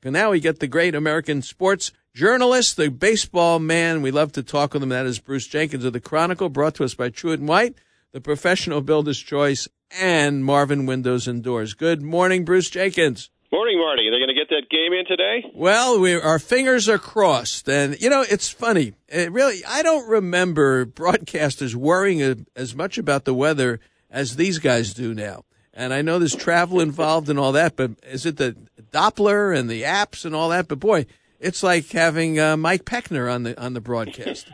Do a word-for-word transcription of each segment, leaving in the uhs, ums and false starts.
And now we get the great American sports journalist, the baseball man. We love to talk with him. That is Bruce Jenkins of the Chronicle, brought to us by Truett and White, the professional builder's choice, and Marvin Windows and Doors. Good morning, Bruce Jenkins. Morning, Marty. Are they going to get that game in today? Well, we, our fingers are crossed. And, you know, it's funny. It really, I don't remember broadcasters worrying a, as much about the weather as these guys do now. And I know there's travel involved and all that, but is it the Doppler and the apps and all that? But, boy, it's like having uh, Mike Peckner on the on the broadcast.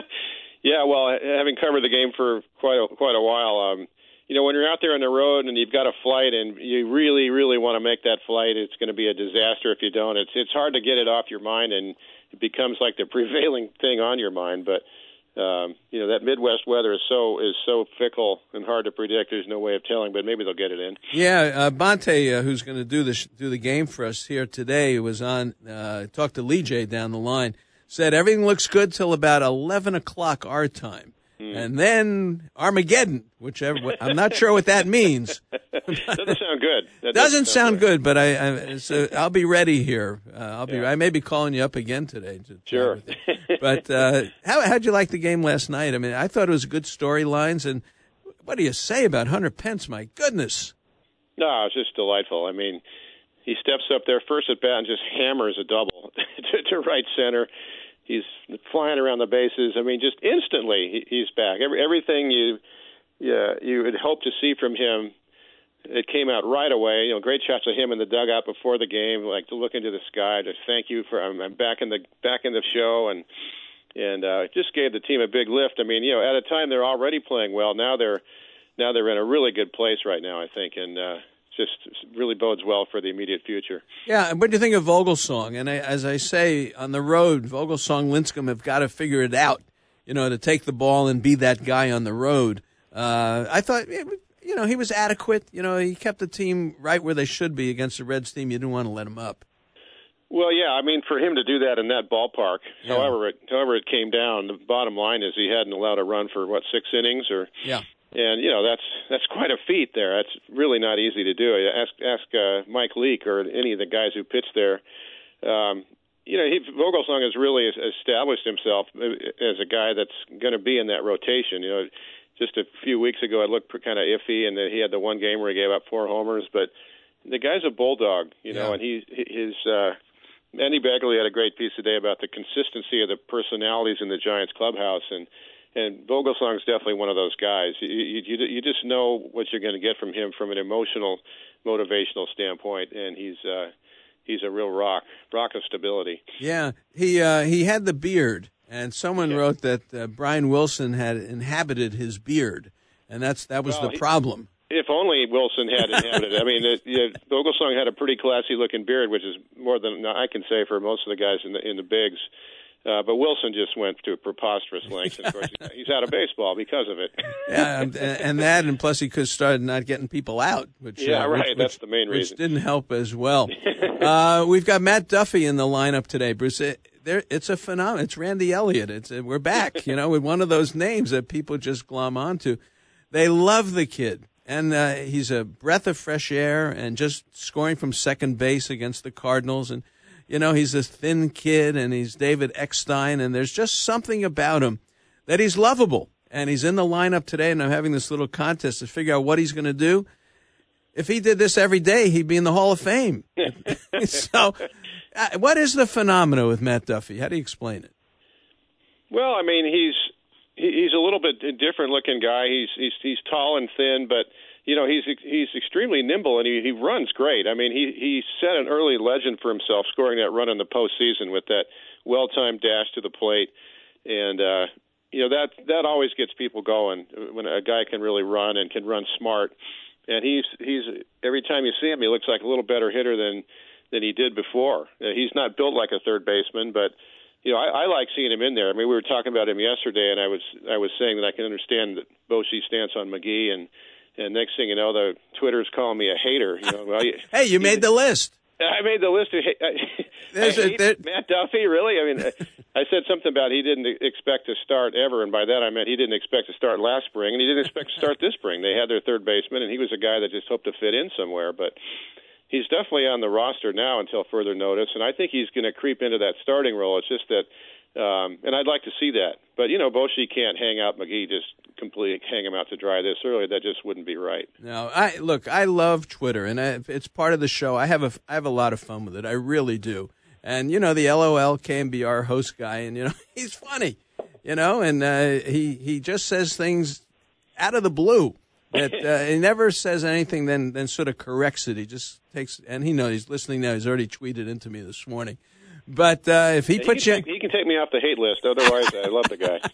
Yeah, well, having covered the game for quite a, quite a while, um, you know, when you're out there on the road and you've got a flight and you really, really want to make that flight, it's going to be a disaster if you don't. It's it's hard to get it off your mind, and it becomes like the prevailing thing on your mind. But um, you know, that Midwest weather is so is so fickle and hard to predict. There's no way of telling, but maybe they'll get it in. Yeah, uh, Bonte, uh, who's going to do the do the game for us here today, was on. Uh, talked to Lee J down the line. Said everything looks good till about eleven o'clock our time. And then Armageddon, whichever. I'm not sure what that means. Doesn't sound good. That doesn't, doesn't sound good, but I, I so I'll be ready here. Uh, I'll be. Yeah. I may be calling you up again today. To sure. But uh, how how'd you like the game last night? I mean, I thought it was good storylines. And what do you say about Hunter Pence? My goodness. No, it's just delightful. I mean, he steps up there first at bat and just hammers a double to, to right center. He's flying around the bases. I mean, just instantly he's back. Every, everything you yeah, you would hope to see from him, it came out right away. You know, great shots of him in the dugout before the game, like to look into the sky, to thank you for I'm, I'm back in the back in the show, and and uh, just gave the team a big lift. I mean, you know, at a time they're already playing well. Now they're now they're in a really good place right now, I think, and. Uh, Just really bodes well for the immediate future. Yeah, and what do you think of Vogelsong? And I, as I say, on the road, Vogelsong, Lincecum have got to figure it out, you know, to take the ball and be that guy on the road. Uh, I thought, you know, he was adequate. You know, he kept the team right where they should be against the Reds team. You didn't want to let him up. Well, yeah, I mean, for him to do that in that ballpark, yeah. however it however it came down, the bottom line is he hadn't allowed a run for, what, six innings? or Yeah. And, you know, that's that's quite a feat there. That's really not easy to do. Ask ask uh, Mike Leake or any of the guys who pitched there. Um, you know, he, Vogelsong has really established himself as a guy that's going to be in that rotation. You know, just a few weeks ago it looked kind of iffy, and then he had the one game where he gave up four homers. But the guy's a bulldog, you know, yeah. and he his uh, Andy Begley had a great piece today about the consistency of the personalities in the Giants clubhouse, and And Vogelsong's definitely one of those guys. You, you, you just know what you're going to get from him from an emotional, motivational standpoint, and he's uh, he's a real rock, rock of stability. Yeah, he uh, he had the beard, and someone yeah. wrote that uh, Brian Wilson had inhabited his beard, and that's that was well, the problem. He, if only Wilson had inhabited it. I mean, it, yeah, Vogelsong had a pretty classy-looking beard, which is more than I can say for most of the guys in the in the bigs. Uh, but Wilson just went to preposterous lengths. And of course, he's out of baseball because of it. Yeah, and, and that, and plus he could start not getting people out. Which, yeah, uh, right. Which, That's the main which reason. Which didn't help as well. uh, we've got Matt Duffy in the lineup today, Bruce. It, there, it's a phenomenon. It's Randy Elliott. It's uh, we're back. You know, with one of those names that people just glom onto. They love the kid, and uh, he's a breath of fresh air, and just scoring from second base against the Cardinals, and. You know, he's a thin kid, and he's David Eckstein, and there's just something about him that he's lovable. And he's in the lineup today, and I'm having this little contest to figure out what he's going to do. If he did this every day, he'd be in the Hall of Fame. So uh, what is the phenomena with Matt Duffy? How do you explain it? Well, I mean, he's he's a little bit different-looking guy. He's he's he's tall and thin, but you know, he's he's extremely nimble, and he, he runs great. I mean, he, he set an early legend for himself, scoring that run in the postseason with that well-timed dash to the plate. And, uh, you know, that that always gets people going when a guy can really run and can run smart. And he's he's every time you see him, he looks like a little better hitter than, than he did before. Uh, he's not built like a third baseman, but, you know, I, I like seeing him in there. I mean, we were talking about him yesterday, and I was I was saying that I can understand Bochy's stance on McGee, and And next thing you know, the Twitter's calling me a hater. You know, well, you, hey, you made the list. I made the list. Of, I, I hate there... Matt Duffy, really? I mean, I said something about he didn't expect to start ever, and by that I meant he didn't expect to start last spring, and he didn't expect to start this spring. They had their third baseman, and he was a guy that just hoped to fit in somewhere. But he's definitely on the roster now until further notice, and I think he's going to creep into that starting role. It's just that, um, and I'd like to see that. But, you know, Boschee can't hang out McGee, just completely hang him out to dry this early. That just wouldn't be right. No, I look, I love Twitter, and I, it's part of the show. I have a, I have a lot of fun with it. I really do. And, you know, the L O L K M B R host guy, and, you know, he's funny, you know, and uh, he, he just says things out of the blue. That uh, he never says anything, then then sort of corrects it. He just takes, and he knows he's listening now. He's already tweeted into me this morning. But uh, if he he puts you, you, he can take me off the hate list. Otherwise, I love the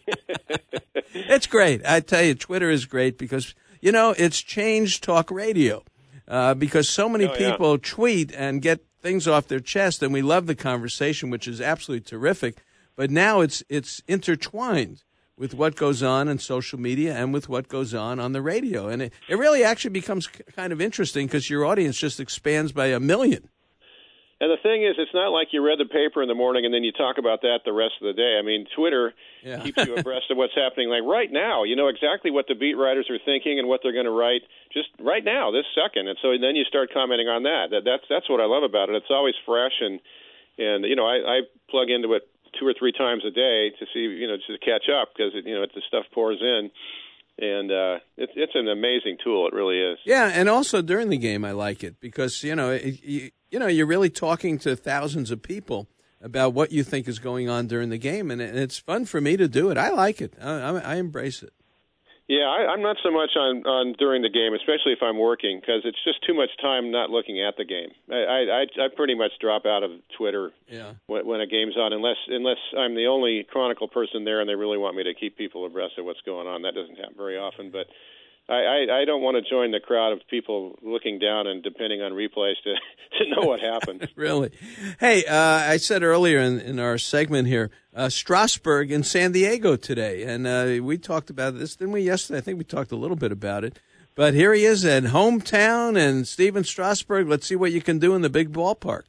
guy. It's great. I tell you, Twitter is great because you know it's changed talk radio uh, because so many oh, yeah. people tweet and get things off their chest, and we love the conversation, which is absolutely terrific. But now it's it's intertwined with what goes on in social media and with what goes on on the radio. And it, it really actually becomes kind of interesting because your audience just expands by a million. And the thing is, it's not like you read the paper in the morning and then you talk about that the rest of the day. I mean, Twitter yeah. keeps you abreast of what's happening. Like right now, you know exactly what the beat writers are thinking and what they're going to write just right now, this second. And so then you start commenting on that. that that's that's what I love about it. It's always fresh. And, and you know, I, I plug into it two or three times a day to see, you know, to catch up because, you know, the stuff pours in. And uh, it's it's an amazing tool. It really is. Yeah, and also during the game, I like it because, you know, it, you, you know, you're really talking to thousands of people about what you think is going on during the game, and, it, and it's fun for me to do it. I like it. I, I, I embrace it. Yeah, I, I'm not so much on, on during the game, especially if I'm working, because it's just too much time not looking at the game. I I, I pretty much drop out of Twitter yeah. when, when a game's on, unless unless I'm the only Chronicle person there and they really want me to keep people abreast of what's going on. That doesn't happen very often, but I, I, I don't want to join the crowd of people looking down and depending on replays to, to know what happened. Really? Hey, uh, I said earlier in, in our segment here, uh, Strasburg in San Diego today, and uh, we talked about this, didn't we, yesterday? I think we talked a little bit about it. But here he is in hometown, and Steven Strasburg, let's see what you can do in the big ballpark.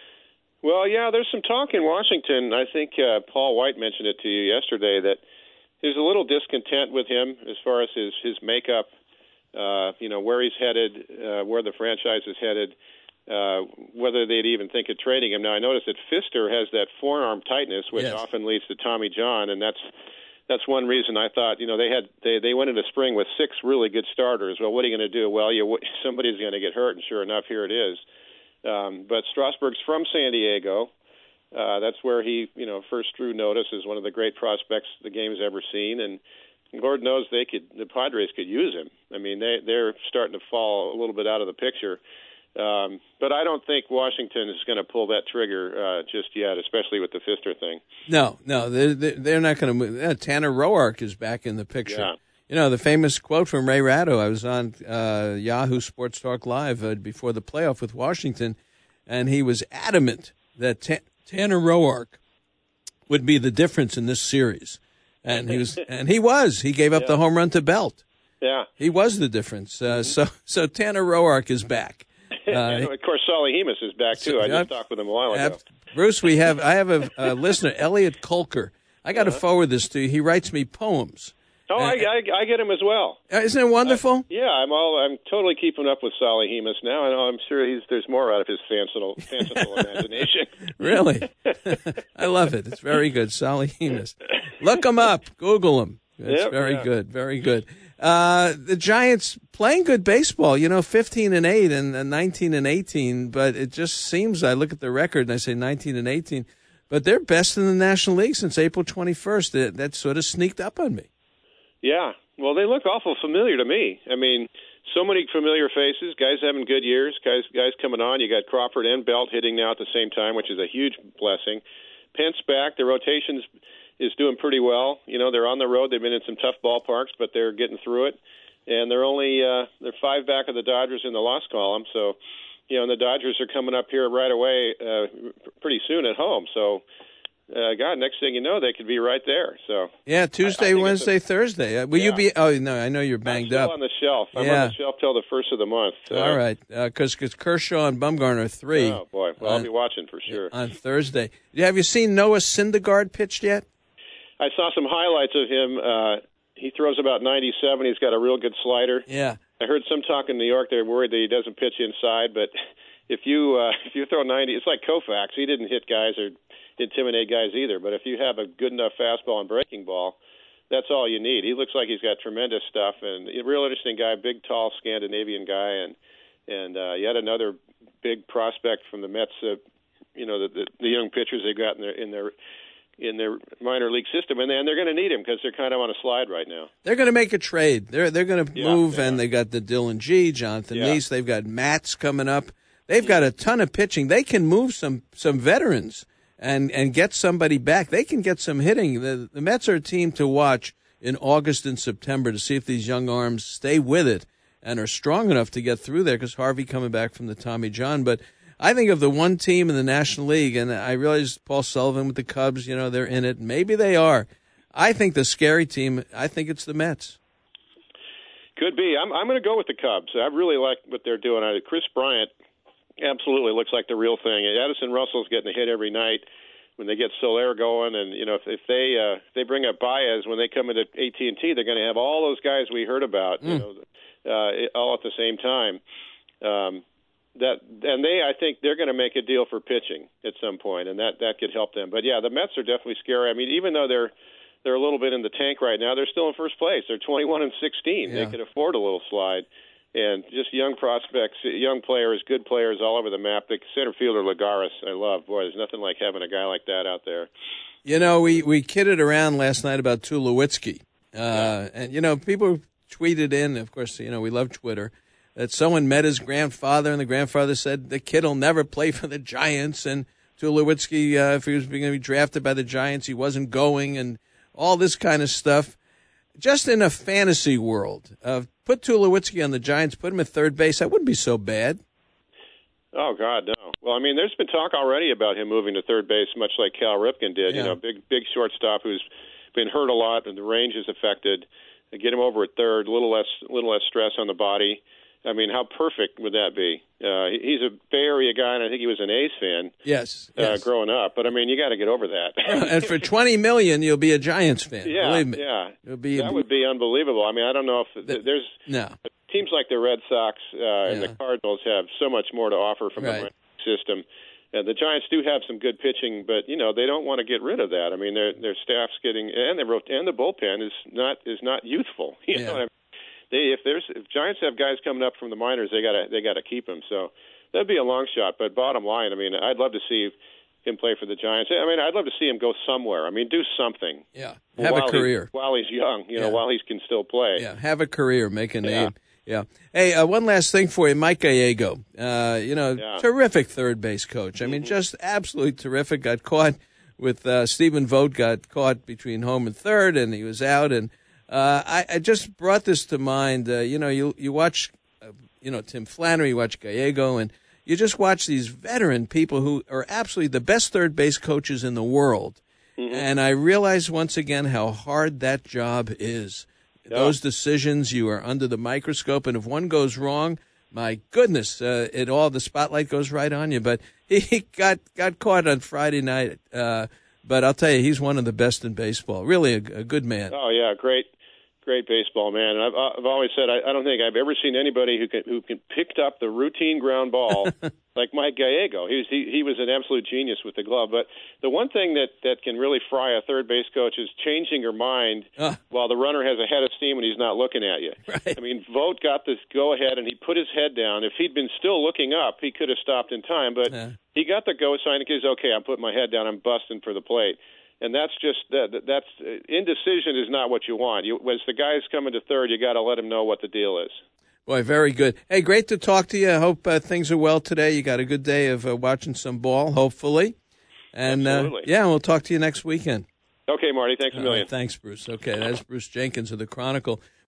Well, yeah, there's some talk in Washington. I think uh, Paul White mentioned it to you yesterday that there's a little discontent with him as far as his, his makeup, uh, you know, where he's headed, uh, where the franchise is headed, uh, whether they'd even think of trading him. Now, I noticed that Pfister has that forearm tightness, which yes. often leads to Tommy John, and that's that's one reason I thought, you know, they had they, they went into spring with six really good starters. Well, what are you going to do? Well, you somebody's going to get hurt, and sure enough, here it is. Um, but Strasburg's from San Diego. Uh, that's where he, you know, first drew notice as one of the great prospects the game's ever seen, and Lord knows they could, the Padres could use him. I mean, they they're starting to fall a little bit out of the picture, um, but I don't think Washington is going to pull that trigger uh, just yet, especially with the Pfister thing. No, no, they're they're not going to move. Uh, Tanner Roark is back in the picture. Yeah. You know, the famous quote from Ray Ratto. I was on uh, Yahoo Sports Talk Live uh, before the playoff with Washington, and he was adamant that. Ta- Tanner Roark would be the difference in this series, and he was, and he was. He gave up yeah. the home run to Belt. Yeah, he was the difference. Uh, mm-hmm. So, so Tanner Roark is back. Uh, and of course, Solly Hemus is back too. So, I just uh, talked with him a while ago. Uh, Bruce, we have. I have a, a listener, Elliot Kolker. I got to uh-huh. forward this to you. He writes me poems. Oh, uh, I, I, I get him as well. Isn't it wonderful? Uh, yeah, I'm all. I'm totally keeping up with Solly Hemus now. I know. I'm sure he's. There's more out of his fanciful, fanciful imagination. Really, I love it. It's very good, Solly Hemus. Look him up. Google him. It's yep, very yeah. good. Very good. Uh, the Giants playing good baseball. You know, fifteen and eight and nineteen and eighteen. But it just seems. I look at the record and I say nineteen and eighteen. But they're best in the National League since April twenty-first. That, that sort of sneaked up on me. Yeah, well, they look awful familiar to me. I mean, so many familiar faces, guys having good years, guys guys coming on. You got Crawford and Belt hitting now at the same time, which is a huge blessing. Pence back, the rotations is doing pretty well. You know, they're on the road. They've been in some tough ballparks, but they're getting through it. And they're only uh, they're five back of the Dodgers in the loss column. So, you know, and the Dodgers are coming up here right away uh, pretty soon at home. So, Uh, God, next thing you know, they could be right there. So yeah, Tuesday, I, I Wednesday, a, Thursday. Uh, will yeah. you be? Oh no, I know you're banged I'm still up. On the shelf, I'm yeah. on the shelf till the first of the month. Uh, All right, because uh, Kershaw and Bumgarner are three. Oh boy, well on, I'll be watching for sure on Thursday. Have you seen Noah Syndergaard pitched yet? I saw some highlights of him. Uh, he throws about ninety-seven. He's got a real good slider. Yeah. I heard some talk in New York. They're worried that he doesn't pitch inside, but if you uh, if you throw ninety, it's like Koufax. He didn't hit guys or intimidate guys either. But if you have a good enough fastball and breaking ball, that's all you need. He looks like he's got tremendous stuff, and a real interesting guy, big, tall, Scandinavian guy, and and uh, yet another big prospect from the Mets. Uh, you know, the, the the young pitchers they got in their in their in their minor league system, and, they, and they're going to need him because they're kind of on a slide right now. They're going to make a trade. They're they're going to yeah, move, yeah. and they got the Dylan G, Jonathan yeah. Neese. They've got Mats coming up. They've got a ton of pitching. They can move some some veterans and and get somebody back. They can get some hitting. The, the Mets are a team to watch in August and September to see if these young arms stay with it and are strong enough to get through there, because Harvey coming back from the Tommy John. But I think of the one team in the National League, and I realize Paul Sullivan with the Cubs, you know, they're in it. Maybe they are. I think the scary team, I think it's the Mets. Could be. I'm I'm going to go with the Cubs. I really like what they're doing. I, Chris Bryant absolutely looks like the real thing. Addison Russell's getting a hit every night when they get Soler going, and you know if, if they uh, if they bring up Baez when they come into A T and T, they're going to have all those guys we heard about, mm. you know, uh, all at the same time. Um, that and they, I think they're going to make a deal for pitching at some point, and that, that could help them. But yeah, the Mets are definitely scary. I mean, even though they're they're a little bit in the tank right now, they're still in first place. They're twenty-one and sixteen. Yeah. They could afford a little slide. And just young prospects, young players, good players all over the map. The center fielder Lagares, I love. Boy, there's nothing like having a guy like that out there. You know, we, we kidded around last night about Tulowitzki. Uh, yeah. And, you know, people tweeted in, of course, you know, we love Twitter, that someone met his grandfather, and the grandfather said the kid will never play for the Giants. And Tulowitzki, uh, if he was going to be drafted by the Giants, he wasn't going, and all this kind of stuff. Just in a fantasy world, uh, put Tulowitzki on the Giants, put him at third base, that wouldn't be so bad. Oh, God, no. Well, I mean, there's been talk already about him moving to third base, much like Cal Ripken did. Yeah. You know, big big shortstop who's been hurt a lot, and the range is affected. Get him over at third, a little less, little less stress on the body. I mean, how perfect would that be? Uh, he's a Bay Area guy, and I think he was an A's fan. Yes, uh, yes. growing up. But I mean, you got to get over that. And for twenty million, you'll be a Giants fan. Yeah, believe me. yeah. It'll be that would be unbelievable. I mean, I don't know if the, there's no. teams like the Red Sox uh, yeah. and the Cardinals have so much more to offer from right. the system. And the Giants do have some good pitching, but you know they don't want to get rid of that. I mean, their their staff's getting and the and the bullpen is not is not youthful. You yeah. know what I mean? They, if there's if Giants have guys coming up from the minors, they gotta they gotta keep them. So that'd be a long shot. But bottom line, I mean, I'd love to see him play for the Giants. I mean, I'd love to see him go somewhere. I mean, do something. Yeah, have while a career he, while he's young. You know, yeah. while he can still play. Yeah, have a career, make a name. Yeah. Yeah. Hey, uh, one last thing for you, Mike Gallego. Uh, you know, yeah. terrific third base coach. I mean, mm-hmm. just absolutely terrific. Got caught with uh, Stephen Vogt. Got caught between home and third, and he was out and. Uh, I, I just brought this to mind. Uh, you know, you you watch, uh, you know, Tim Flannery, you watch Gallego, and you just watch these veteran people who are absolutely the best third base coaches in the world. Mm-hmm. And I realize once again how hard that job is. Yeah. Those decisions, you are under the microscope, and if one goes wrong, my goodness, uh, it all the spotlight goes right on you. But he got got caught on Friday night. Uh, but I'll tell you, he's one of the best in baseball. Really, a, a good man. Oh yeah, great. Great baseball man, and I've I've always said I, I don't think I've ever seen anybody who can who can picked up the routine ground ball like Mike Gallego. He was he, he was an absolute genius with the glove. But the one thing that, that can really fry a third base coach is changing your mind uh. while the runner has a head of steam and he's not looking at you. Right. I mean, Vogt got this go ahead and he put his head down. If he'd been still looking up, he could have stopped in time. But yeah. he got the go sign because okay, I'm putting my head down. I'm busting for the plate. And that's just that. That's indecision is not what you want. You, as the guy's coming to third, you got to let him know what the deal is. Boy, very good. Hey, great to talk to you. I hope uh, things are well today. You got a good day of uh, watching some ball, hopefully. And Absolutely. Uh, yeah, we'll talk to you next weekend. Okay, Marty. Thanks a million. Right, thanks, Bruce. Okay, that's Bruce Jenkins of the Chronicle.